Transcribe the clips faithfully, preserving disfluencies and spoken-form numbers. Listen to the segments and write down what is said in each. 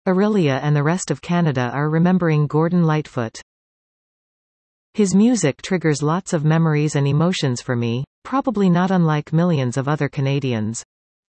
Aurelia and the rest of Canada are remembering Gordon Lightfoot. His music triggers lots of memories and emotions for me, probably not unlike millions of other Canadians.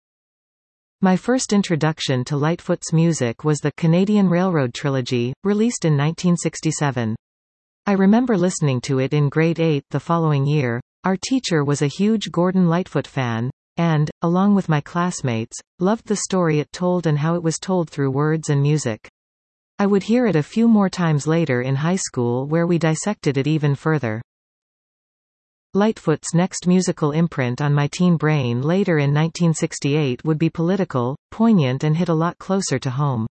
My first introduction to Lightfoot's music was the Canadian Railroad Trilogy, released in nineteen sixty-seven. I remember listening to it in grade eight the following year. Our teacher was a huge Gordon Lightfoot fan, and, along with my classmates, loved the story it told and how it was told through words and music. I would hear it a few more times later in high school where we dissected it even further. Lightfoot's next musical imprint on my teen brain later in nineteen sixty-eight would be political, poignant and hit a lot closer to home.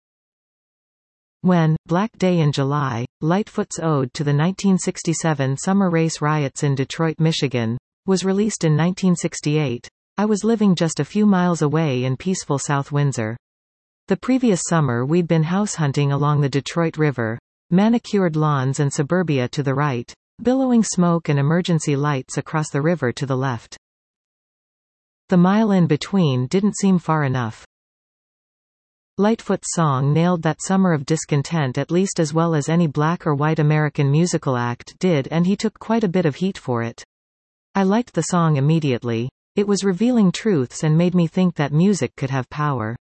When, Black Day in July, Lightfoot's ode to the nineteen sixty-seven summer race riots in Detroit, Michigan, was released in nineteen sixty-eight, I was living just a few miles away in peaceful South Windsor. The previous summer we'd been house hunting along the Detroit River, manicured lawns and suburbia to the right, billowing smoke and emergency lights across the river to the left. The mile in between didn't seem far enough. Lightfoot's song nailed that summer of discontent at least as well as any black or white American musical act did, and he took quite a bit of heat for it. I liked the song immediately. It was revealing truths and made me think that music could have power.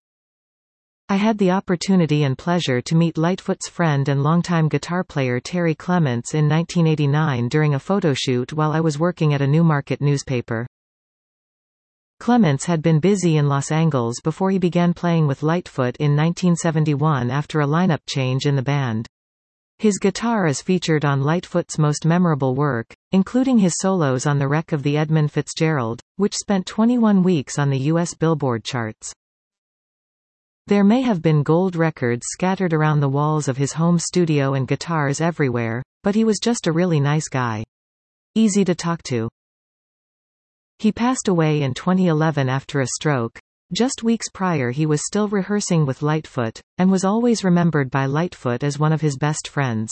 I had the opportunity and pleasure to meet Lightfoot's friend and longtime guitar player Terry Clements in nineteen eighty-nine during a photoshoot while I was working at a Newmarket newspaper. Clements had been busy in Los Angeles before he began playing with Lightfoot in nineteen seventy-one after a lineup change in the band. His guitar is featured on Lightfoot's most memorable work, including his solos on The Wreck of the Edmund Fitzgerald, which spent twenty-one weeks on the U S Billboard charts. There may have been gold records scattered around the walls of his home studio and guitars everywhere, but he was just a really nice guy. Easy to talk to. He passed away in twenty eleven after a stroke. Just weeks prior he was still rehearsing with Lightfoot, and was always remembered by Lightfoot as one of his best friends.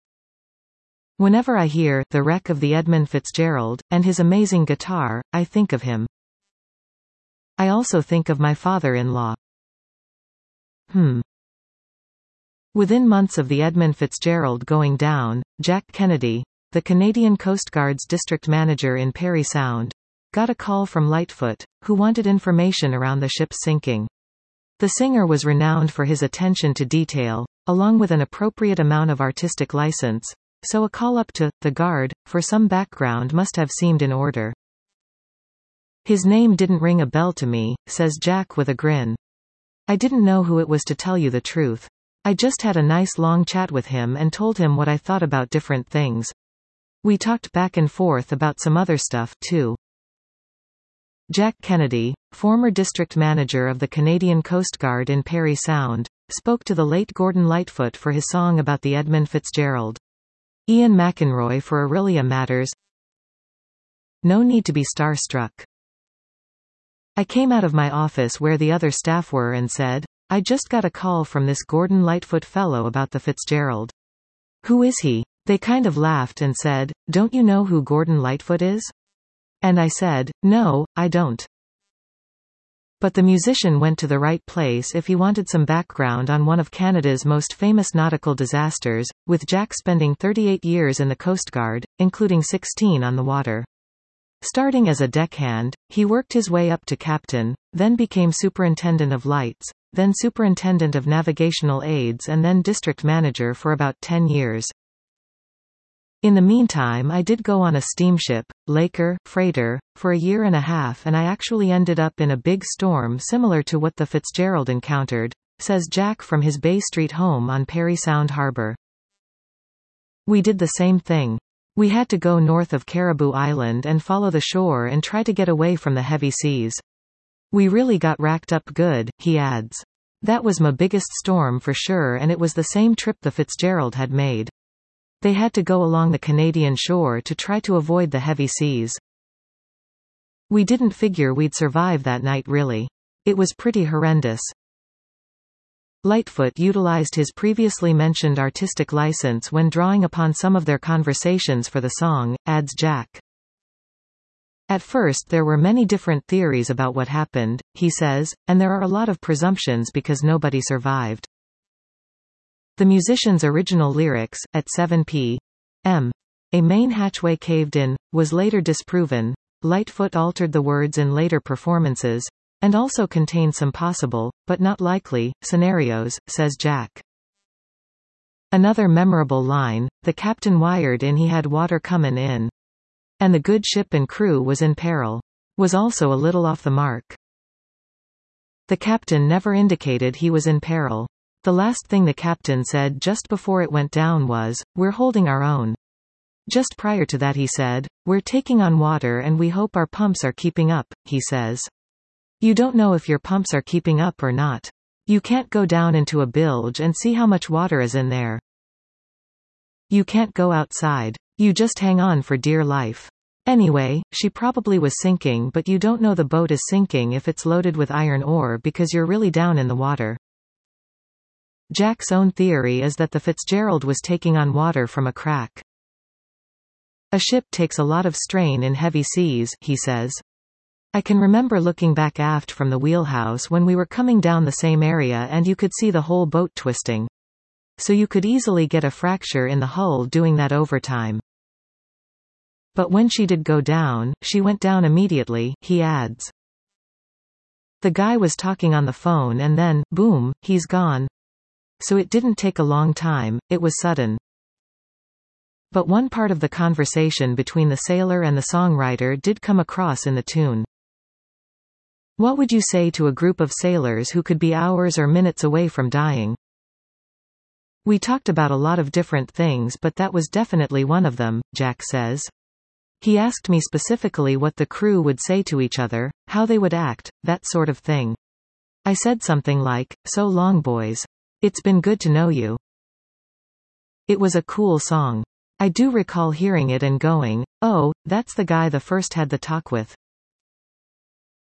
Whenever I hear The Wreck of the Edmund Fitzgerald, and his amazing guitar, I think of him. I also think of my father-in-law. Hmm. Within months of the Edmund Fitzgerald going down, Jack Kennedy, the Canadian Coast Guard's district manager in Parry Sound, got a call from Lightfoot, who wanted information around the ship's sinking. The singer was renowned for his attention to detail, along with an appropriate amount of artistic license, so a call up to the Guard for some background must have seemed in order. His name didn't ring a bell to me, says Jack with a grin. I didn't know who it was, to tell you the truth. I just had a nice long chat with him and told him what I thought about different things. We talked back and forth about some other stuff, too. Jack Kennedy, former district manager of the Canadian Coast Guard in Parry Sound, spoke to the late Gordon Lightfoot for his song about the Edmund Fitzgerald. Ian McEnroy for Aurelia Matters. No need to be starstruck. I came out of my office where the other staff were and said, I just got a call from this Gordon Lightfoot fellow about the Fitzgerald. Who is he? They kind of laughed and said, don't you know who Gordon Lightfoot is? And I said, no, I don't. But the musician went to the right place if he wanted some background on one of Canada's most famous nautical disasters, with Jack spending thirty-eight years in the Coast Guard, including sixteen on the water. Starting as a deckhand, he worked his way up to captain, then became superintendent of lights, then superintendent of navigational aids and then district manager for about ten years. In the meantime I did go on a steamship, Laker, freighter, for a year and a half, and I actually ended up in a big storm similar to what the Fitzgerald encountered, says Jack from his Bay Street home on Parry Sound Harbor. We did the same thing. We had to go north of Caribou Island and follow the shore and try to get away from the heavy seas. We really got racked up good, he adds. That was my biggest storm for sure, and it was the same trip the Fitzgerald had made. They had to go along the Canadian shore to try to avoid the heavy seas. We didn't figure we'd survive that night really. It was pretty horrendous. Lightfoot utilized his previously mentioned artistic license when drawing upon some of their conversations for the song, adds Jack. At first there were many different theories about what happened, he says, and there are a lot of presumptions because nobody survived. The musician's original lyrics, at seven p m, a main hatchway caved in, was later disproven. Lightfoot altered the words in later performances, and also contained some possible, but not likely, scenarios, says Jack. Another memorable line, the captain wired in he had water comin' in. And the good ship and crew was in peril. Was also a little off the mark. The captain never indicated he was in peril. The last thing the captain said just before it went down was, "We're holding our own." Just prior to that he said, "We're taking on water and we hope our pumps are keeping up," he says. You don't know if your pumps are keeping up or not. You can't go down into a bilge and see how much water is in there. You can't go outside. You just hang on for dear life. Anyway, she probably was sinking, but you don't know the boat is sinking if it's loaded with iron ore because you're really down in the water. Jack's own theory is that the Fitzgerald was taking on water from a crack. A ship takes a lot of strain in heavy seas, he says. I can remember looking back aft from the wheelhouse when we were coming down the same area and you could see the whole boat twisting. So you could easily get a fracture in the hull doing that overtime. But when she did go down, she went down immediately, he adds. The guy was talking on the phone and then, boom, he's gone. So it didn't take a long time, it was sudden. But one part of the conversation between the sailor and the songwriter did come across in the tune. What would you say to a group of sailors who could be hours or minutes away from dying? We talked about a lot of different things, but that was definitely one of them, Jack says. He asked me specifically what the crew would say to each other, how they would act, that sort of thing. I said something like, "So long, boys. It's been good to know you." It was a cool song. I do recall hearing it and going, oh, that's the guy the first had the talk with.